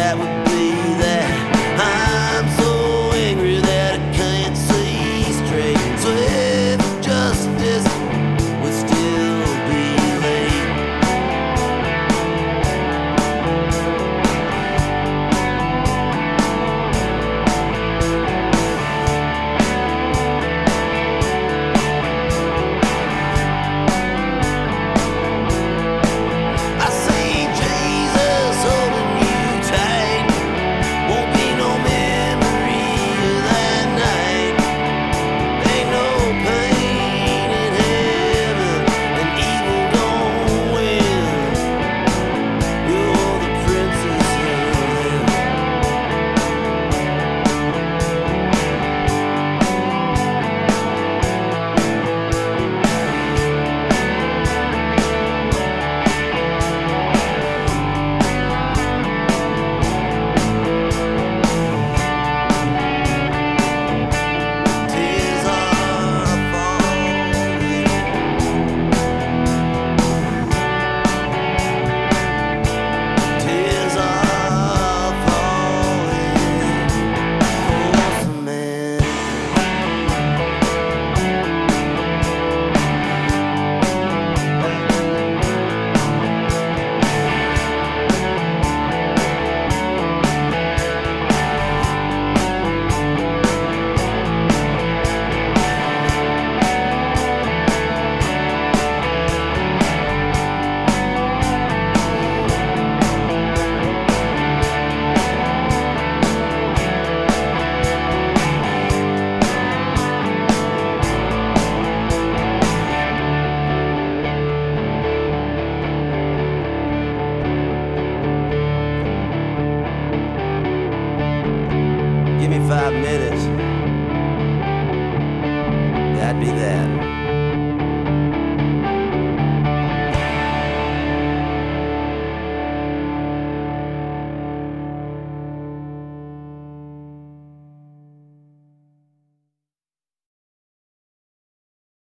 that would be that I'm so angry that I can't see straight. Swift justice would still be late. I see Jesus holding you tight. Won't be no memory of that night. Ain't no pain in heaven, and evil don't win. You're the princess of heaven. Tears are falling. Tears are falling for Samantha. Give me 5 minutes. That'd be that.